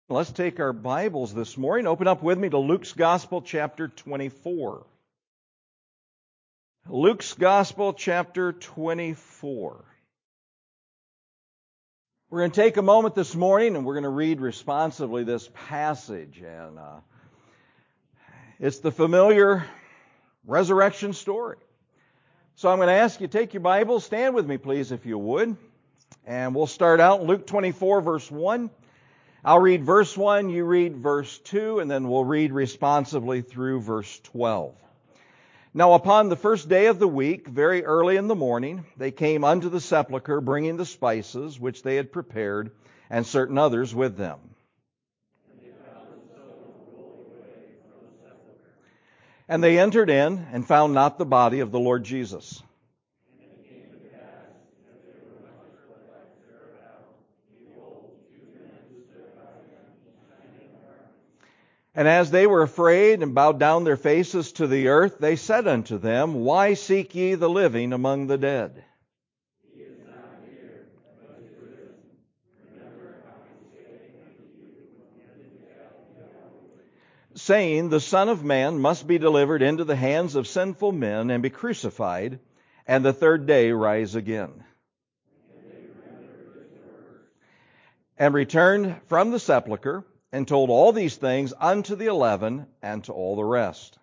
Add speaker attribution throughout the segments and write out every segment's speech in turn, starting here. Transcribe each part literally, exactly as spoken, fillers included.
Speaker 1: Let's take our Bibles this morning. Open up with me to Luke's Gospel, chapter twenty-four. Luke's Gospel, chapter twenty-four. We're going to take a moment this morning and we're going to read responsively this passage. And uh, it's the familiar resurrection story. So I'm going to ask you to take your Bible, stand with me please if you would. And we'll start out in Luke twenty-four, verse one. I'll read verse one, you read verse two, and then we'll read responsively through verse twelve. Now upon the first day of the week, very early in the morning, they came unto the sepulchre, bringing the spices which they had prepared, and certain others with them. And they entered in, and found not the body of the Lord Jesus. And as they were afraid and bowed down their faces to the earth, they said unto them, Why seek ye the living among the dead? He is not here, but is risen. Remember how he spake unto you and did tell you. Saying, The Son of Man must be delivered into the hands of sinful men and be crucified, and the third day rise again. And they remembered his words. And returned from the sepulchre, and told all these things unto the eleven and to all the rest.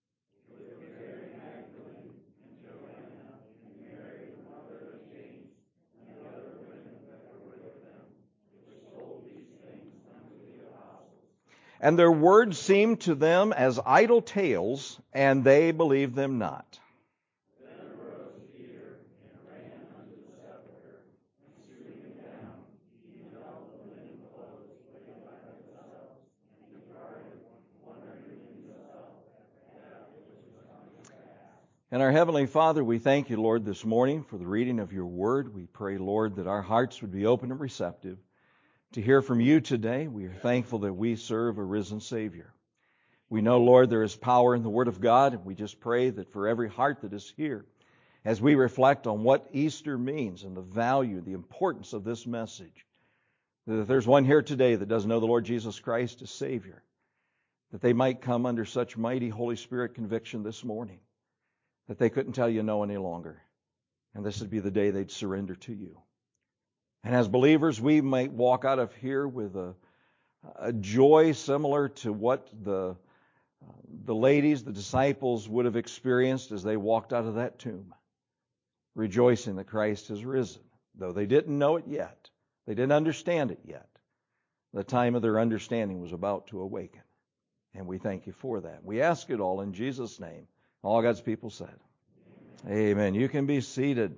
Speaker 1: And their words seemed to them as idle tales, and they believed them not. And our Heavenly Father, we thank you, Lord, this morning for the reading of your word. We pray, Lord, that our hearts would be open and receptive to hear from you today. We are thankful that we serve a risen Savior. We know, Lord, there is power in the Word of God, and we just pray that for every heart that is here, as we reflect on what Easter means and the value, the importance of this message, that if there's one here today that doesn't know the Lord Jesus Christ as Savior, that they might come under such mighty Holy Spirit conviction this morning, that they couldn't tell you no any longer. And this would be the day they'd surrender to you. And as believers, we might walk out of here with a, a joy similar to what the, uh, the ladies, the disciples would have experienced as they walked out of that tomb, rejoicing that Christ has risen. Though they didn't know it yet, they didn't understand it yet, the time of their understanding was about to awaken. And we thank you for that. We ask it all in Jesus' name. All God's people said. Amen. Amen. You can be seated.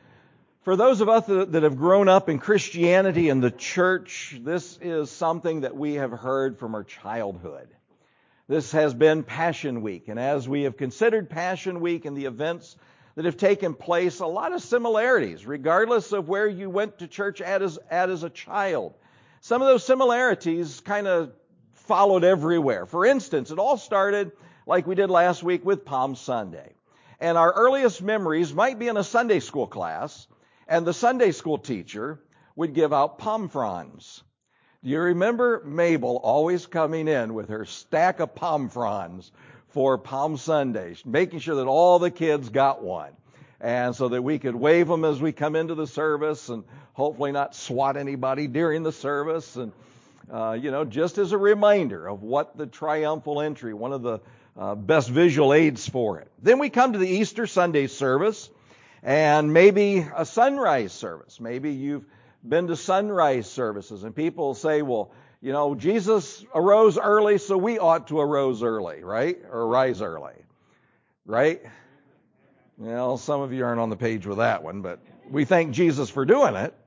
Speaker 1: For those of us that have grown up in Christianity and the church, this is something that we have heard from our childhood. This has been Passion Week. And as we have considered Passion Week and the events that have taken place, a lot of similarities, regardless of where you went to church at as, at as a child. Some of those similarities kind of followed everywhere. For instance, it all started like we did last week with Palm Sunday. And our earliest memories might be in a Sunday school class, and the Sunday school teacher would give out palm fronds. Do you remember Mabel always coming in with her stack of palm fronds for Palm Sunday, making sure that all the kids got one, and so that we could wave them as we come into the service and hopefully not swat anybody during the service, and uh, you know, just as a reminder of what the triumphal entry, one of the Uh, best visual aids for it. Then we come to the Easter Sunday service and maybe a sunrise service. Maybe you've been to sunrise services and people say, well, you know, Jesus arose early, so we ought to arose early, right? Or rise early, right? Well, some of you aren't on the page with that one, but we thank Jesus for doing it.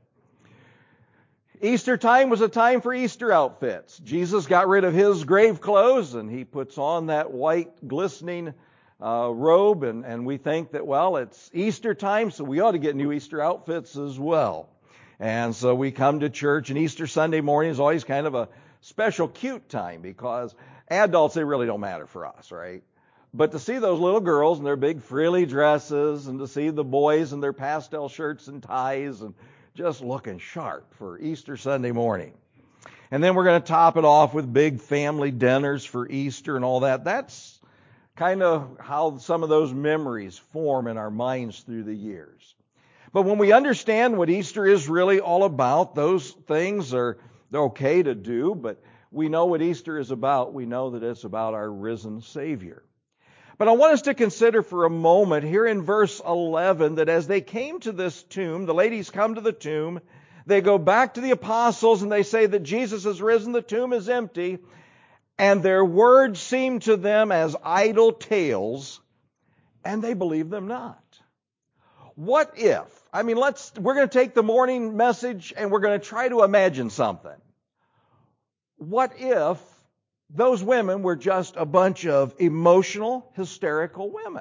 Speaker 1: Easter time was a time for Easter outfits. Jesus got rid of his grave clothes and he puts on that white glistening uh, robe, and, and we think that, well, it's Easter time, so we ought to get new Easter outfits as well. And so we come to church, and Easter Sunday morning is always kind of a special cute time because adults, they really don't matter for us, right? But to see those little girls in their big frilly dresses, and to see the boys in their pastel shirts and ties and just looking sharp for Easter Sunday morning. And then we're going to top it off with big family dinners for Easter and all that. That's kind of how some of those memories form in our minds through the years. But when we understand what Easter is really all about, those things are they're okay to do, but we know what Easter is about. We know that it's about our risen Savior. But I want us to consider for a moment here in verse eleven that as they came to this tomb, the ladies come to the tomb, they go back to the apostles and they say that Jesus is risen, the tomb is empty, and their words seem to them as idle tales, and they believe them not. What if, I mean, let's, we're going to take the morning message and we're going to try to imagine something. What if those women were just a bunch of emotional, hysterical women?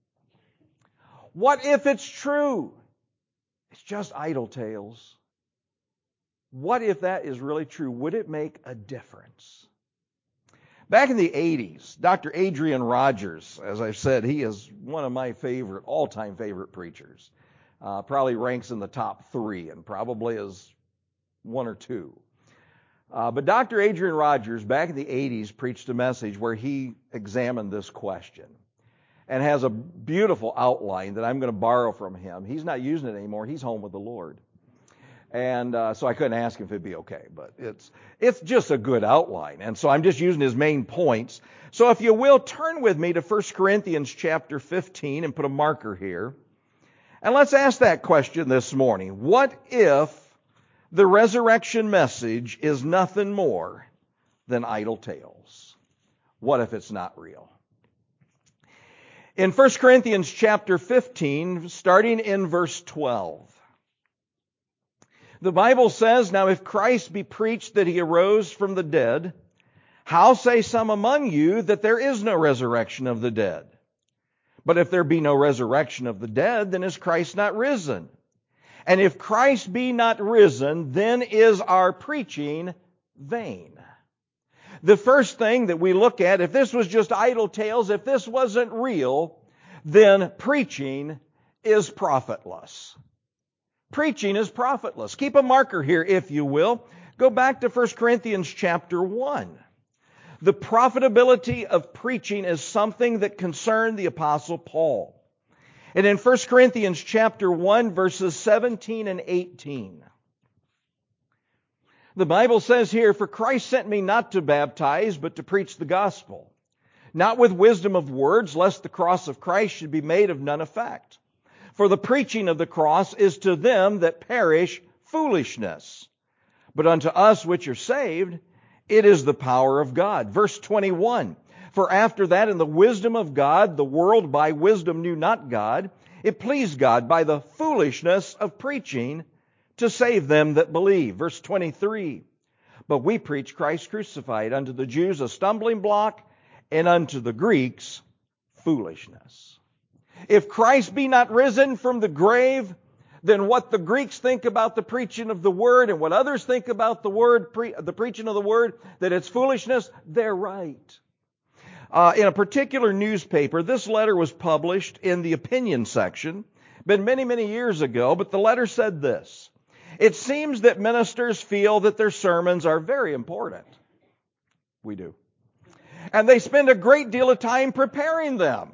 Speaker 1: What if it's true? It's just idle tales. What if that is really true? Would it make a difference? Back in the eighties, Doctor Adrian Rogers, as I've said, he is one of my favorite, all-time favorite preachers. Uh, probably ranks in the top three and probably is one or two. Uh, but Doctor Adrian Rogers, back in the eighties, preached a message where he examined this question and has a beautiful outline that I'm going to borrow from him. He's not using it anymore. He's home with the Lord. And uh, so I couldn't ask him if it'd be okay, but it's it's just a good outline. And so I'm just using his main points. So if you will, turn with me to First Corinthians chapter fifteen and put a marker here. And let's ask that question this morning. What if the resurrection message is nothing more than idle tales? What if it's not real? In First Corinthians chapter fifteen, starting in verse twelve, the Bible says, "Now if Christ be preached that he arose from the dead, how say some among you that there is no resurrection of the dead? But if there be no resurrection of the dead, then is Christ not risen? And if Christ be not risen, then is our preaching vain." The first thing that we look at, if this was just idle tales, if this wasn't real, then preaching is profitless. Preaching is profitless. Keep a marker here, if you will. Go back to First Corinthians chapter one. The profitability of preaching is something that concerned the Apostle Paul. And in First Corinthians chapter one, verses seventeen and eighteen, the Bible says here, "For Christ sent me not to baptize, but to preach the gospel, not with wisdom of words, lest the cross of Christ should be made of none effect. For the preaching of the cross is to them that perish foolishness, but unto us which are saved, it is the power of God." Verse twenty-one, "For after that in the wisdom of God, the world by wisdom knew not God. It pleased God by the foolishness of preaching to save them that believe." Verse twenty-three, "But we preach Christ crucified, unto the Jews a stumbling block, and unto the Greeks foolishness." If Christ be not risen from the grave, then what the Greeks think about the preaching of the Word and what others think about the Word, pre- the preaching of the Word, that it's foolishness, they're right. Uh, in a particular newspaper, this letter was published in the opinion section, been many, many years ago, but the letter said this: "It seems that ministers feel that their sermons are very important." We do. "And they spend a great deal of time preparing them.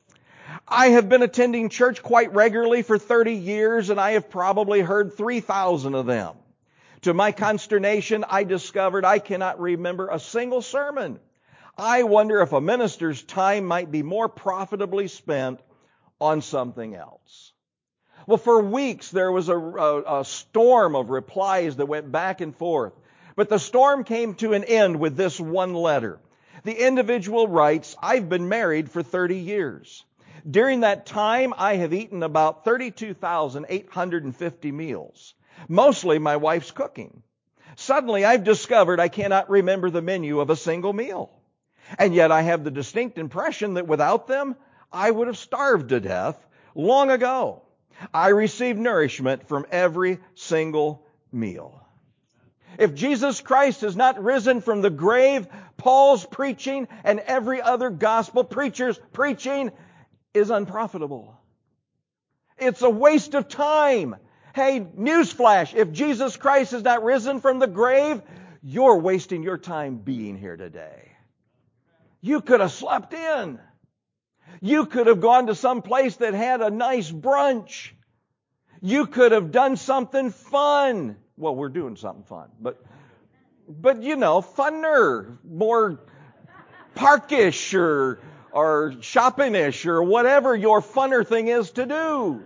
Speaker 1: I have been attending church quite regularly for thirty years, and I have probably heard three thousand of them. To my consternation, I discovered I cannot remember a single sermon. I wonder if a minister's time might be more profitably spent on something else." Well, for weeks there was a, a, a storm of replies that went back and forth. But the storm came to an end with this one letter. The individual writes, "I've been married for thirty years. During that time, I have eaten about thirty-two thousand eight hundred fifty meals, mostly my wife's cooking. Suddenly, I've discovered I cannot remember the menu of a single meal. And yet I have the distinct impression that without them, I would have starved to death long ago. I receive nourishment from every single meal." If Jesus Christ has not risen from the grave, Paul's preaching and every other gospel preacher's preaching is unprofitable. It's a waste of time. Hey, newsflash, if Jesus Christ is not risen from the grave, you're wasting your time being here today. You could have slept in. You could have gone to some place that had a nice brunch. You could have done something fun. Well, we're doing something fun, but, but you know, funner, more parkish or, or shoppingish or whatever your funner thing is to do.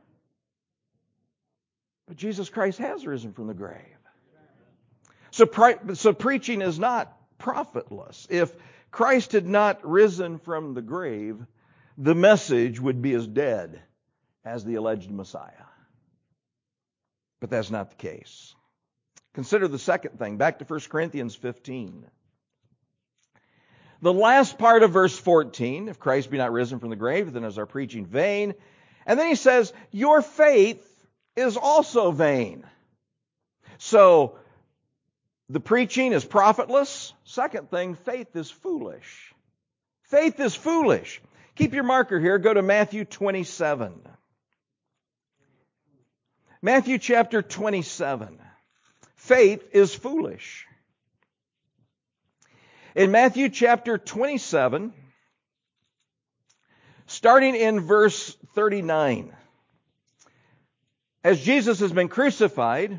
Speaker 1: But Jesus Christ has risen from the grave. So, pre- so preaching is not profitless. If Christ had not risen from the grave, the message would be as dead as the alleged Messiah. But that's not the case. Consider the second thing. Back to First Corinthians fifteen. The last part of verse fourteen, if Christ be not risen from the grave, then is our preaching vain. And then he says, your faith is also vain. So, the preaching is profitless. Second thing, faith is foolish. Faith is foolish. Keep your marker here. Go to Matthew twenty-seven. Matthew chapter twenty-seven. Faith is foolish. In Matthew chapter twenty-seven, starting in verse thirty-nine, as Jesus has been crucified,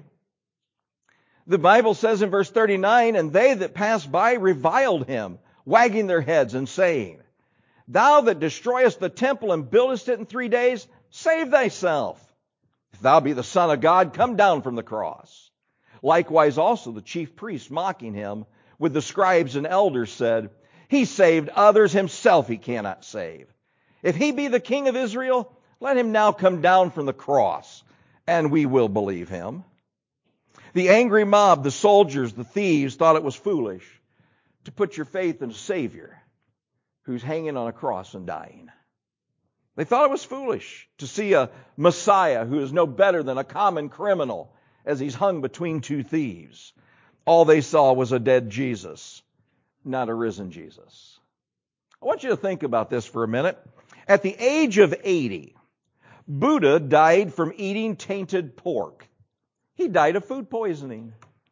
Speaker 1: the Bible says in verse thirty-nine, and they that passed by reviled him, wagging their heads and saying, thou that destroyest the temple and buildest it in three days, save thyself. If thou be the Son of God, come down from the cross. Likewise also the chief priests, mocking him, with the scribes and elders said, he saved others, himself he cannot save. If he be the King of Israel, let him now come down from the cross, and we will believe him. The angry mob, the soldiers, the thieves, thought it was foolish to put your faith in a Savior who's hanging on a cross and dying. They thought it was foolish to see a Messiah who is no better than a common criminal as he's hung between two thieves. All they saw was a dead Jesus, not a risen Jesus. I want you to think about this for a minute. At the age of eighty, Buddha died from eating tainted pork. He died of food poisoning.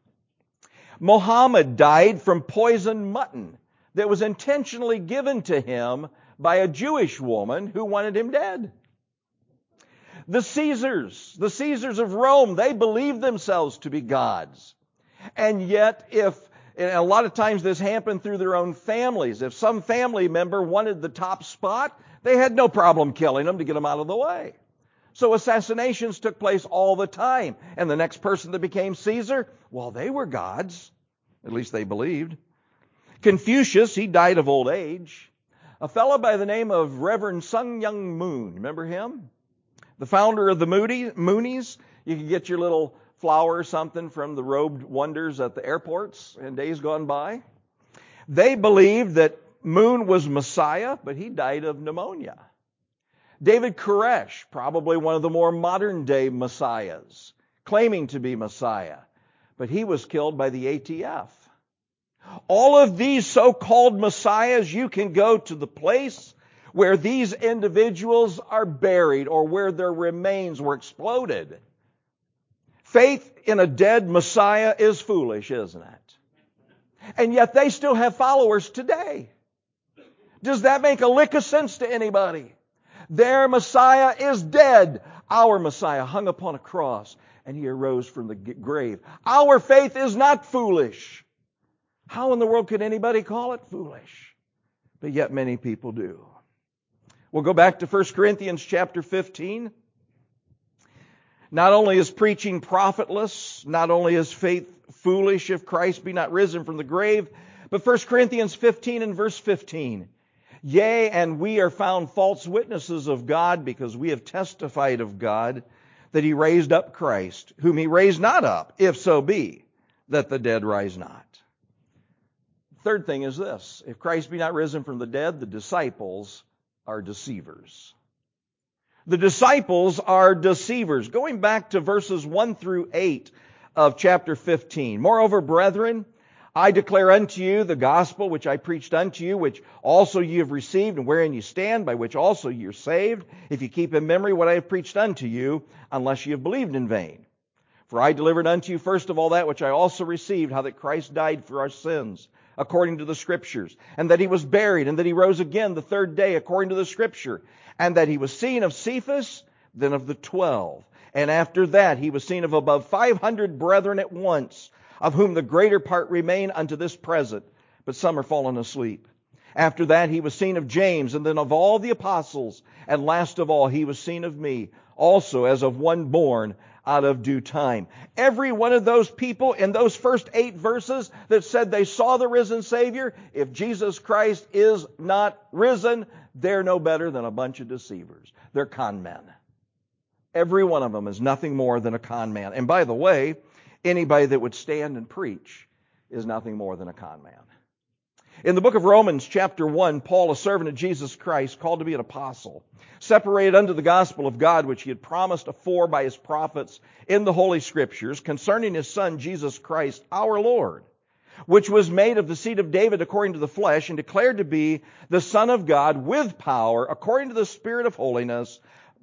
Speaker 1: Muhammad died from poisoned mutton that was intentionally given to him by a Jewish woman who wanted him dead. The Caesars, the Caesars of Rome, they believed themselves to be gods. And yet, if, and a lot of times this happened through their own families, if some family member wanted the top spot, they had no problem killing them to get them out of the way. So assassinations took place all the time. And the next person that became Caesar, well, they were gods. At least they believed. Confucius, he died of old age. A fellow by the name of Reverend Sun Myung Moon, remember him? The founder of the Moody, Moonies. You could get your little flower or something from the robed wonders at the airports in days gone by. They believed that Moon was Messiah, but he died of pneumonia. David Koresh, probably one of the more modern day messiahs, claiming to be Messiah, but he was killed by the A T F. All of these so-called messiahs, you can go to the place where these individuals are buried or where their remains were exploded. Faith in a dead Messiah is foolish, isn't it? And yet they still have followers today. Does that make a lick of sense to anybody? Their Messiah is dead. Our Messiah hung upon a cross and he arose from the grave. Our faith is not foolish. How in the world could anybody call it foolish? But yet many people do. We'll go back to First Corinthians chapter fifteen. Not only is preaching profitless, not only is faith foolish if Christ be not risen from the grave, but First Corinthians fifteen and verse fifteen. Yea, and we are found false witnesses of God, because we have testified of God that he raised up Christ, whom he raised not up, if so be that the dead rise not. Third thing is this: if Christ be not risen from the dead, the disciples are deceivers. The disciples are deceivers. Going back to verses one through eight of chapter fifteen. Moreover, brethren, I declare unto you the gospel which I preached unto you, which also ye have received, and wherein you stand, by which also ye are saved, if you keep in memory what I have preached unto you, unless ye have believed in vain. For I delivered unto you first of all that which I also received, how that Christ died for our sins, according to the Scriptures, and that He was buried, and that He rose again the third day, according to the Scripture, and that He was seen of Cephas, then of the twelve. And after that He was seen of above five hundred brethren at once, of whom the greater part remain unto this present, but some are fallen asleep. After that He was seen of James, and then of all the apostles, and last of all He was seen of me, also as of one born out of due time. Every one of those people in those first eight verses that said they saw the risen Savior, if Jesus Christ is not risen, they're no better than a bunch of deceivers. They're con men. Every one of them is nothing more than a con man. And by the way, anybody that would stand and preach is nothing more than a con man. In the book of Romans chapter one, Paul, a servant of Jesus Christ, called to be an apostle, separated unto the gospel of God, which He had promised afore by His prophets in the Holy Scriptures, concerning His Son, Jesus Christ, our Lord, which was made of the seed of David according to the flesh, and declared to be the Son of God with power, according to the Spirit of holiness,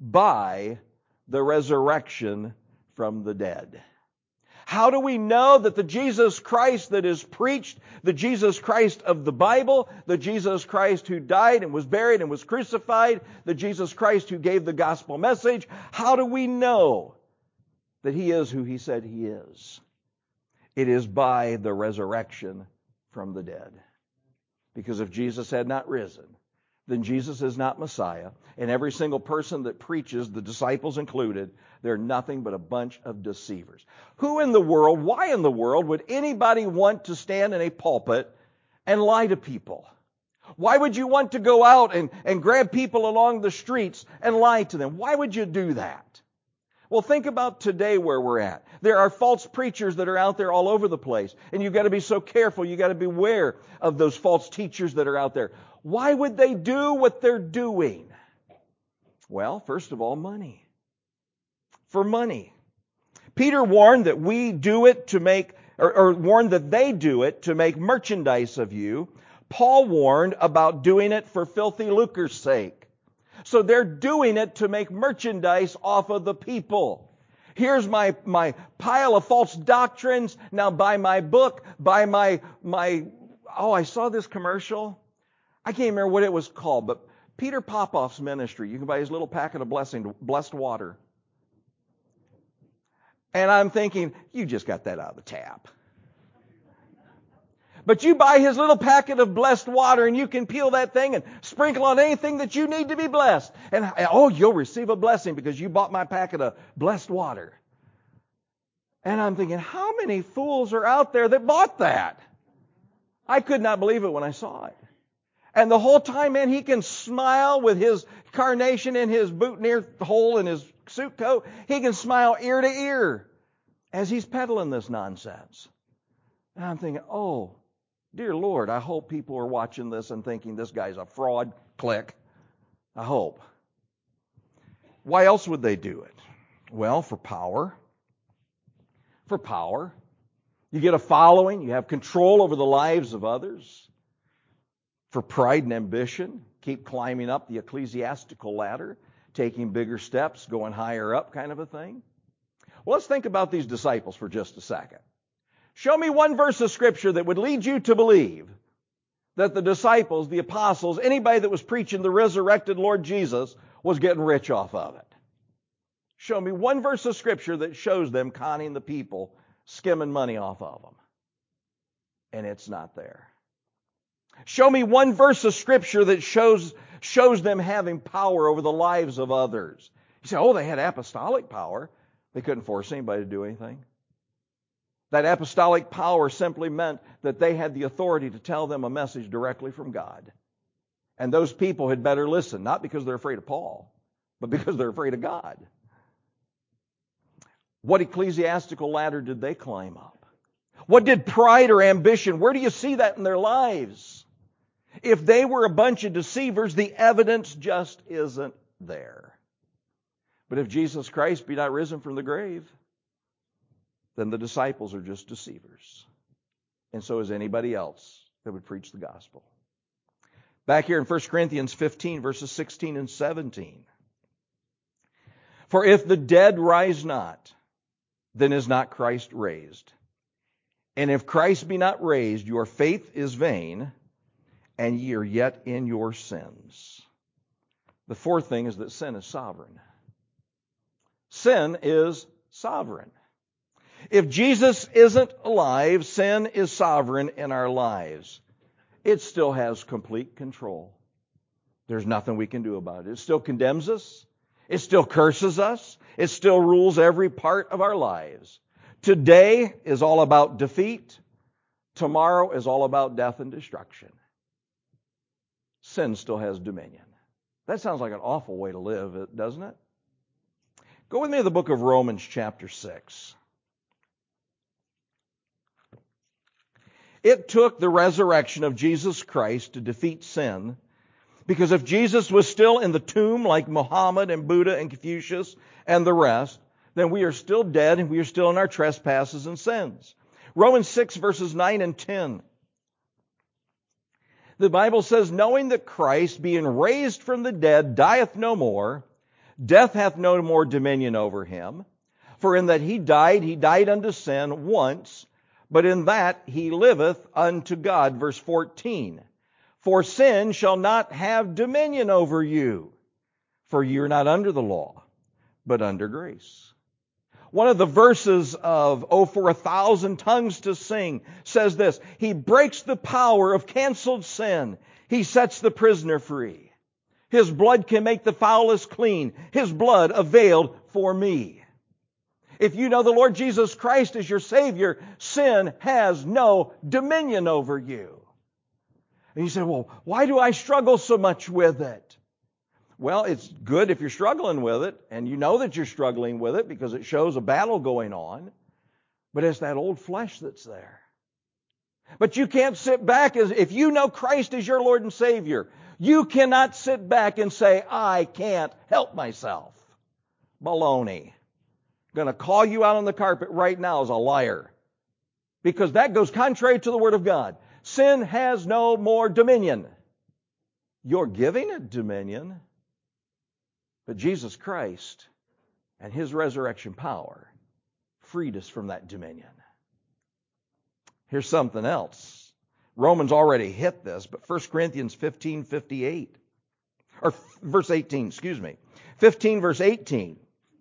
Speaker 1: by the resurrection from the dead. How do we know that the Jesus Christ that is preached, the Jesus Christ of the Bible, the Jesus Christ who died and was buried and was crucified, the Jesus Christ who gave the gospel message, how do we know that He is who He said He is? It is by the resurrection from the dead. Because if Jesus had not risen, then Jesus is not Messiah. And every single person that preaches, the disciples included, they're nothing but a bunch of deceivers. Who in the world, why in the world would anybody want to stand in a pulpit and lie to people? Why would you want to go out and, and grab people along the streets and lie to them? Why would you do that? Well, think about today where we're at. There are false preachers that are out there all over the place. And you've got to be so careful. You've got to beware of those false teachers that are out there. Why would they do what they're doing? Well, first of all, money. For money. Peter warned that we do it to make, or, or warned that they do it to make merchandise of you. Paul warned about doing it for filthy lucre's sake. So they're doing it to make merchandise off of the people. Here's my, my pile of false doctrines. Now buy my book, buy my, my, oh, I saw this commercial. I can't remember what it was called, but Peter Popoff's ministry. You can buy his little packet of blessing, blessed water. And I'm thinking, you just got that out of the tap. But you buy his little packet of blessed water and you can peel that thing and sprinkle on anything that you need to be blessed. And oh, you'll receive a blessing because you bought my packet of blessed water. And I'm thinking, how many fools are out there that bought that? I could not believe it when I saw it. And the whole time, man, he can smile with his carnation in his boutonniere hole in his suit coat. He can smile ear to ear as he's peddling this nonsense. And I'm thinking, oh, dear Lord, I hope people are watching this and thinking this guy's a fraud. Click. I hope. Why else would they do it? Well, for power. For power. You get a following. You have control over the lives of others. For pride and ambition. Keep climbing up the ecclesiastical ladder. Taking bigger steps. Going higher up kind of a thing. Well, let's think about these disciples for just a second. Show me one verse of Scripture that would lead you to believe that the disciples, the apostles, anybody that was preaching the resurrected Lord Jesus was getting rich off of it. Show me one verse of Scripture that shows them conning the people, skimming money off of them. And it's not there. Show me one verse of Scripture that shows, shows them having power over the lives of others. You say, oh, they had apostolic power. They couldn't force anybody to do anything. That apostolic power simply meant that they had the authority to tell them a message directly from God. And those people had better listen, not because they're afraid of Paul, but because they're afraid of God. What ecclesiastical ladder did they climb up? What did pride or ambition, where do you see that in their lives? If they were a bunch of deceivers, the evidence just isn't there. But if Jesus Christ be not risen from the grave, then the disciples are just deceivers. And so is anybody else that would preach the gospel. Back here in First Corinthians fifteen, verses sixteen and seventeen. For if the dead rise not, then is not Christ raised. And if Christ be not raised, your faith is vain, and ye are yet in your sins. The fourth thing is that sin is sovereign. Sin is sovereign. If Jesus isn't alive, sin is sovereign in our lives. It still has complete control. There's nothing we can do about it. It still condemns us. It still curses us. It still rules every part of our lives. Today is all about defeat. Tomorrow is all about death and destruction. Sin still has dominion. That sounds like an awful way to live, doesn't it? Go with me to the book of Romans chapter six. It took the resurrection of Jesus Christ to defeat sin, because if Jesus was still in the tomb like Muhammad and Buddha and Confucius and the rest, then we are still dead and we are still in our trespasses and sins. Romans six verses nine and ten. The Bible says, knowing that Christ, being raised from the dead, dieth no more, death hath no more dominion over him. For in that he died, he died unto sin once, but in that he liveth unto God. Verse fourteen. For sin shall not have dominion over you, for you are not under the law, but under grace. One of the verses of Oh, for a thousand tongues to sing says this: He breaks the power of canceled sin. He sets the prisoner free. His blood can make the foulest clean. His blood availed for me. If you know the Lord Jesus Christ as your Savior, sin has no dominion over you. And you say, well, why do I struggle so much with it? Well, it's good if you're struggling with it, and you know that you're struggling with it because it shows a battle going on. But it's that old flesh that's there. But you can't sit back as if you know Christ as your Lord and Savior. You cannot sit back and say, I can't help myself. Baloney. Going to call you out on the carpet right now as a liar. Because that goes contrary to the Word of God. Sin has no more dominion. You're giving it dominion. But Jesus Christ and His resurrection power freed us from that dominion. Here's something else. Romans already hit this, but First Corinthians fifteen fifty-eight. Or verse eighteen, excuse me. fifteen verse eighteen.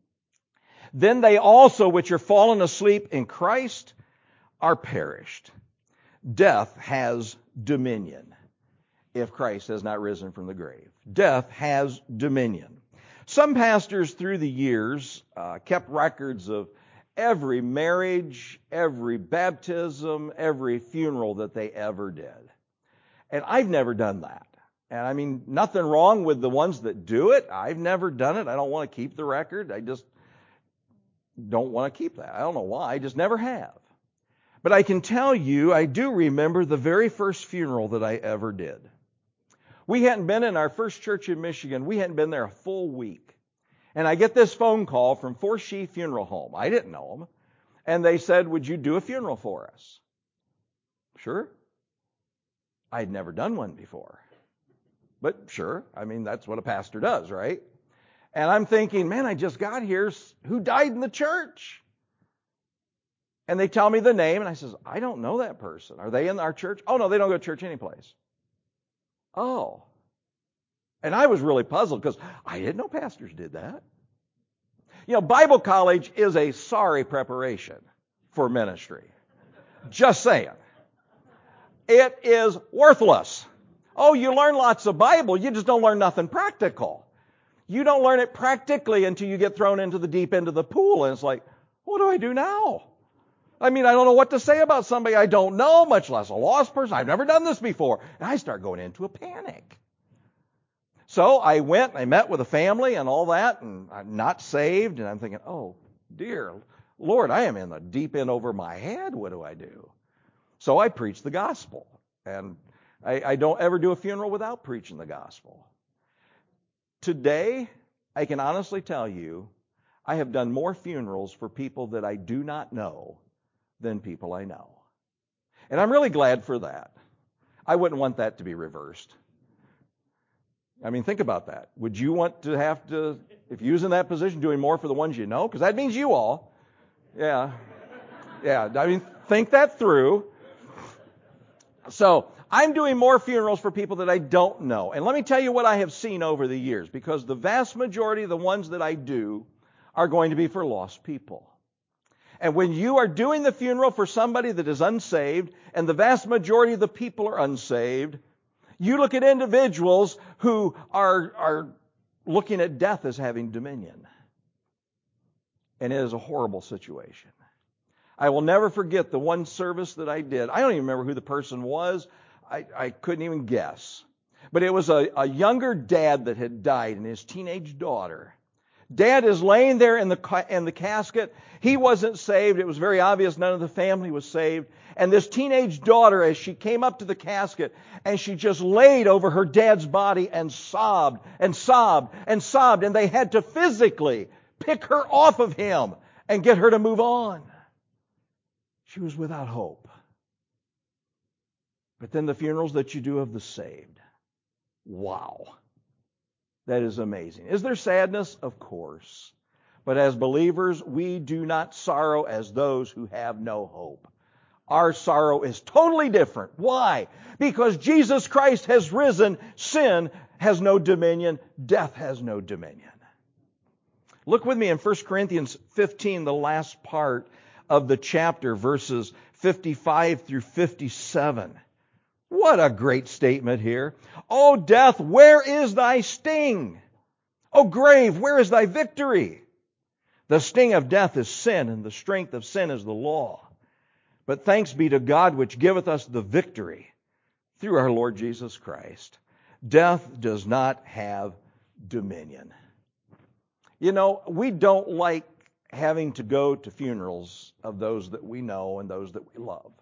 Speaker 1: Then they also which are fallen asleep in Christ are perished. Death has dominion if Christ has not risen from the grave. Death has dominion. Some pastors through the years uh, kept records of every marriage, every baptism, every funeral that they ever did. And I've never done that. And I mean, nothing wrong with the ones that do it. I've never done it. I don't want to keep the record. I just don't want to keep that. I don't know why. I just never have. But I can tell you, I do remember the very first funeral that I ever did. We hadn't been in our first church in Michigan. We hadn't been there a full week. And I get this phone call from Forest She Funeral Home. I didn't know them. And they said, would you do a funeral for us? Sure. I'd never done one before. But sure, I mean, that's what a pastor does, right? And I'm thinking, man, I just got here. Who died in the church? And they tell me the name, and I says, I don't know that person. Are they in our church? Oh, no, they don't go to church anyplace. Oh. And I was really puzzled because I didn't know pastors did that. You know, Bible college is a sorry preparation for ministry. Just saying. It is worthless. Oh, you learn lots of Bible, you just don't learn nothing practical. You don't learn it practically until you get thrown into the deep end of the pool, and it's like, what do I do now? I mean, I don't know what to say about somebody I don't know, much less a lost person. I've never done this before. And I start going into a panic. So I went, I met with a family and all that, and I'm not saved, and I'm thinking, oh, dear Lord, I am in the deep end over my head. What do I do? So I preach the gospel. And I, I don't ever do a funeral without preaching the gospel. Today, I can honestly tell you, I have done more funerals for people that I do not know than people I know. And I'm really glad for that. I wouldn't want that to be reversed. I mean, think about that. Would you want to have to, if you was in that position, doing more for the ones you know? Because that means you all. Yeah. Yeah. I mean, think that through. So, I'm doing more funerals for people that I don't know. And let me tell you what I have seen over the years, because the vast majority of the ones that I do are going to be for lost people. And when you are doing the funeral for somebody that is unsaved, and the vast majority of the people are unsaved, you look at individuals who are, are looking at death as having dominion. And it is a horrible situation. I will never forget the one service that I did. I don't even remember who the person was. I, I couldn't even guess. But it was a, a younger dad that had died, and his teenage daughter. Dad is laying there in the, in the casket. He wasn't saved. It was very obvious none of the family was saved. And this teenage daughter, as she came up to the casket, and she just laid over her dad's body and sobbed and sobbed and sobbed. And they had to physically pick her off of him and get her to move on. She was without hope. But then the funerals that you do of the saved. Wow. That is amazing. Is there sadness? Of course. But as believers, we do not sorrow as those who have no hope. Our sorrow is totally different. Why? Because Jesus Christ has risen. Sin has no dominion. Death has no dominion. Look with me in First Corinthians fifteen, the last part of the chapter, verses fifty-five through fifty-seven. What a great statement here. O death, where is thy sting? O grave, where is thy victory? The sting of death is sin, and the strength of sin is the law. But thanks be to God which giveth us the victory through our Lord Jesus Christ. Death does not have dominion. You know, we don't like having to go to funerals of those that we know and those that we love.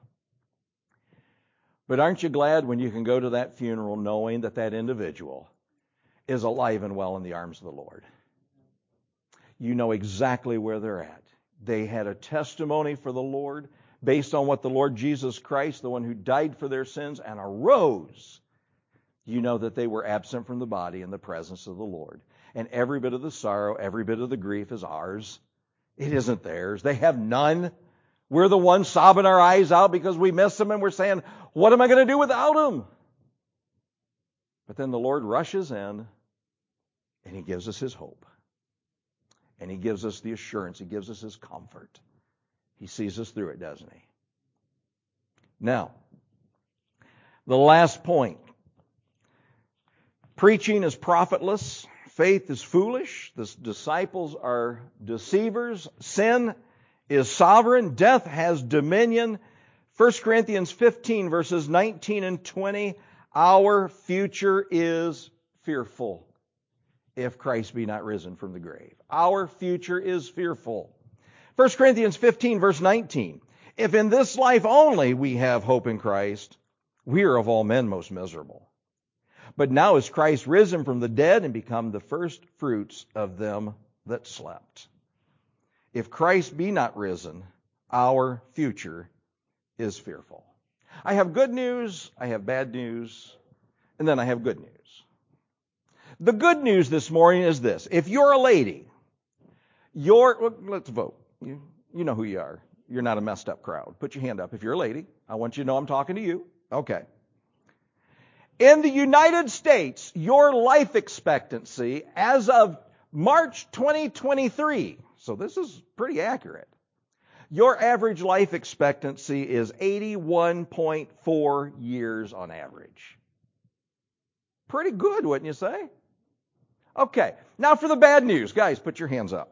Speaker 1: But aren't you glad when you can go to that funeral knowing that that individual is alive and well in the arms of the Lord? You know exactly where they're at. They had a testimony for the Lord based on what the Lord Jesus Christ, the one who died for their sins and arose, you know that they were absent from the body in the presence of the Lord. And every bit of the sorrow, every bit of the grief is ours. It isn't theirs. They have none. We're the ones sobbing our eyes out because we miss them, and we're saying, what am I going to do without them? But then the Lord rushes in, and He gives us His hope. And He gives us the assurance. He gives us His comfort. He sees us through it, doesn't He? Now, the last point. Preaching is profitless. Faith is foolish. The disciples are deceivers. Sin is sovereign. Death has dominion. First Corinthians fifteen, verses nineteen and twenty. Our future is fearful if Christ be not risen from the grave. Our future is fearful. First Corinthians fifteen, verse nineteen. If in this life only we have hope in Christ, we are of all men most miserable. But now is Christ risen from the dead and become the first fruits of them that slept. If Christ be not risen, our future is fearful. I have good news, I have bad news, and then I have good news. The good news this morning is this. If you're a lady, you're, let's vote. You, you know who you are. You're not a messed up crowd. Put your hand up if you're a lady. I want you to know I'm talking to you. Okay. In the United States, your life expectancy as of March twenty twenty-three, so this is pretty accurate, your average life expectancy is eighty-one point four years on average. Pretty good, wouldn't you say? Okay, now for the bad news. Guys, put your hands up.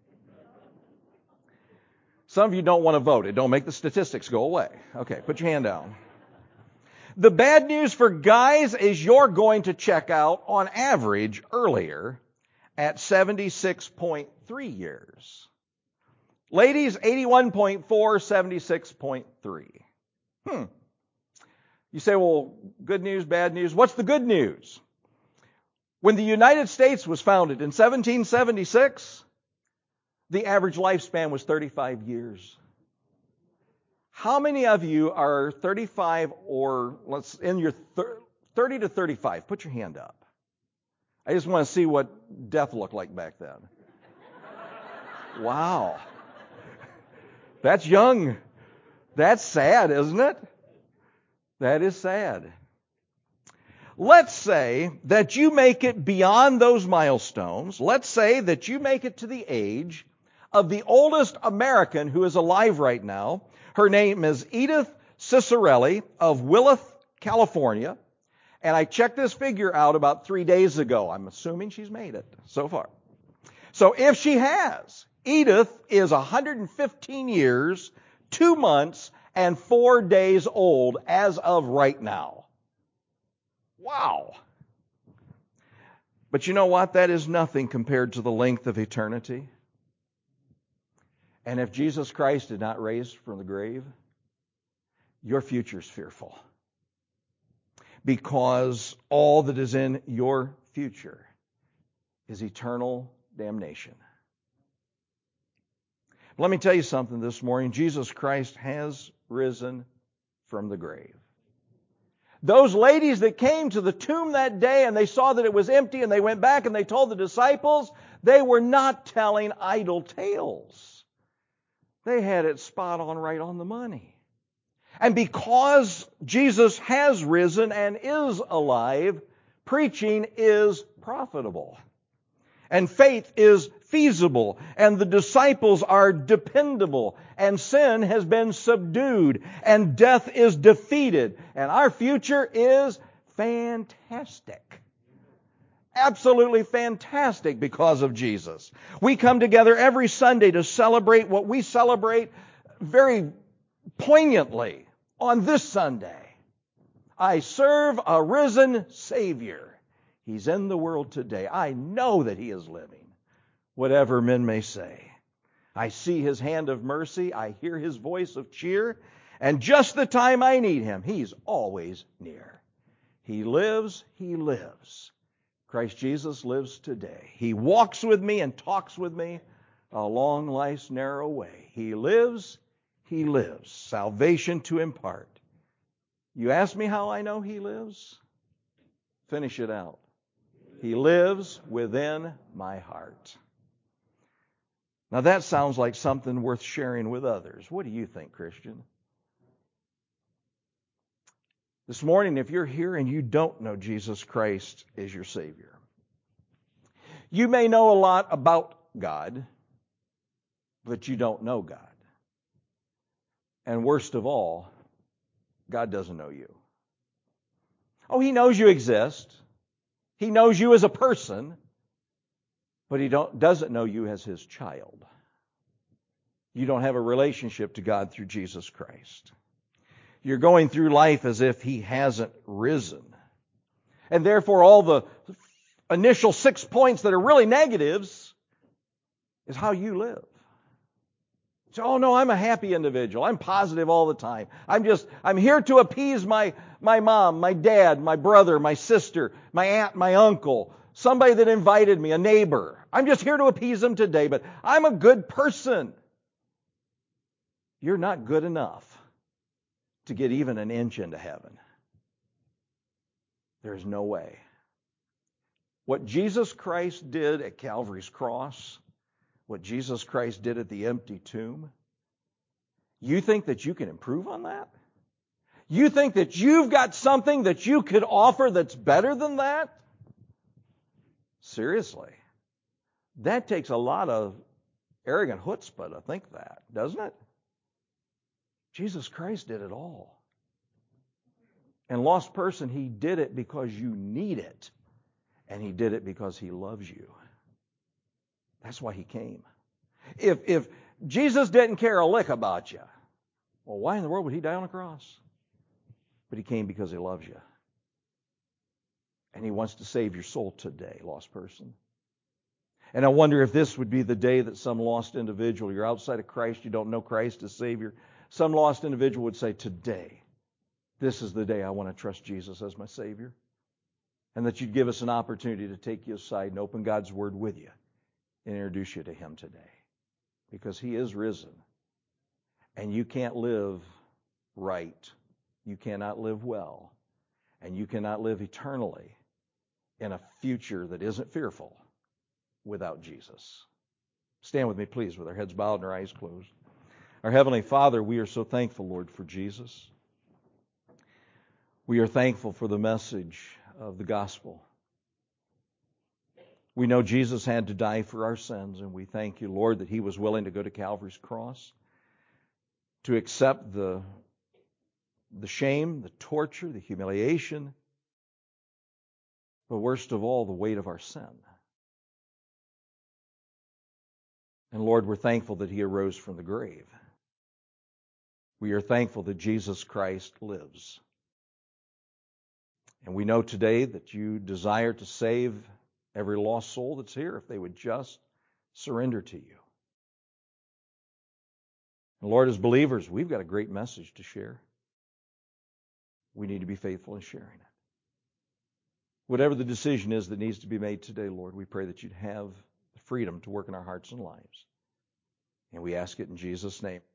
Speaker 1: Some of you don't want to vote. It don't make the statistics go away. Okay, put your hand down. The bad news for guys is you're going to check out on average earlier at seventy-six point three years. Ladies, eighty-one point four, seventy-six point three. Hmm. You say, well, good news, bad news. What's the good news? When the United States was founded in seventeen seventy-six, the average lifespan was thirty-five years. How many of you are thirty-five or let's in your thirty to thirty-five? Put your hand up. I just want to see what death looked like back then. Wow. That's young. That's sad, isn't it? That is sad. Let's say that you make it beyond those milestones. Let's say that you make it to the age of the oldest American who is alive right now. Her name is Edith Cicerelli of Willith, California. And I checked this figure out about three days ago. I'm assuming she's made it so far. So if she has, Edith is one hundred fifteen years, two months, and four days old as of right now. Wow. But you know what? That is nothing compared to the length of eternity. And if Jesus Christ did not raise from the grave, your future's fearful. Because all that is in your future is eternal damnation. Let me tell you something this morning. Jesus Christ has risen from the grave. Those ladies that came to the tomb that day and they saw that it was empty and they went back and they told the disciples, they were not telling idle tales. They had it spot on right on the money. And because Jesus has risen and is alive, preaching is profitable. And faith is feasible. And the disciples are dependable. And sin has been subdued. And death is defeated. And our future is fantastic. Absolutely fantastic because of Jesus. We come together every Sunday to celebrate what we celebrate very poignantly on this Sunday. I serve a risen Savior. He's in the world today. I know that He is living, whatever men may say. I see His hand of mercy. I hear His voice of cheer. And just the time I need Him, He's always near. He lives. He lives. Christ Jesus lives today. He walks with me and talks with me along life's narrow way. He lives. He lives. Salvation to impart. You ask me how I know He lives? Finish it out. He lives within my heart. Now that sounds like something worth sharing with others. What do you think, Christian? This morning, if you're here and you don't know Jesus Christ as your Savior, you may know a lot about God, but you don't know God. And worst of all, God doesn't know you. Oh, He knows you exist. He knows you as a person, but He don't, doesn't know you as His child. You don't have a relationship to God through Jesus Christ. You're going through life as if He hasn't risen. And therefore, all the initial six points that are really negatives is how you live. So, oh no, I'm a happy individual. I'm positive all the time. I'm just, I'm here to appease my, my mom, my dad, my brother, my sister, my aunt, my uncle, somebody that invited me, a neighbor. I'm just here to appease them today, but I'm a good person. You're not good enough to get even an inch into heaven. There's no way. What Jesus Christ did at Calvary's cross, what Jesus Christ did at the empty tomb, you think that you can improve on that? You think that you've got something that you could offer that's better than that? Seriously. That takes a lot of arrogant chutzpah to think that, doesn't it? Jesus Christ did it all. And lost person, He did it because you need it. And He did it because He loves you. That's why He came. If, if Jesus didn't care a lick about you, well, why in the world would He die on a cross? But He came because He loves you. And He wants to save your soul today, lost person. And I wonder if this would be the day that some lost individual, you're outside of Christ, you don't know Christ as Savior, some lost individual would say, today, this is the day I want to trust Jesus as my Savior. And that you'd give us an opportunity to take you aside and open God's Word with you and introduce you to Him today. Because He is risen. And you can't live right. You cannot live well. And you cannot live eternally in a future that isn't fearful without Jesus. Stand with me, please, with our heads bowed and our eyes closed. Our Heavenly Father, we are so thankful, Lord, for Jesus. We are thankful for the message of the gospel. We know Jesus had to die for our sins, and we thank you, Lord, that He was willing to go to Calvary's cross, to accept the, the shame, the torture, the humiliation, but worst of all, the weight of our sin. And Lord, we're thankful that He arose from the grave. We are thankful that Jesus Christ lives. And we know today that you desire to save every lost soul that's here if they would just surrender to you. And Lord, as believers, we've got a great message to share. We need to be faithful in sharing it. Whatever the decision is that needs to be made today, Lord, we pray that you'd have the freedom to work in our hearts and lives. And we ask it in Jesus' name.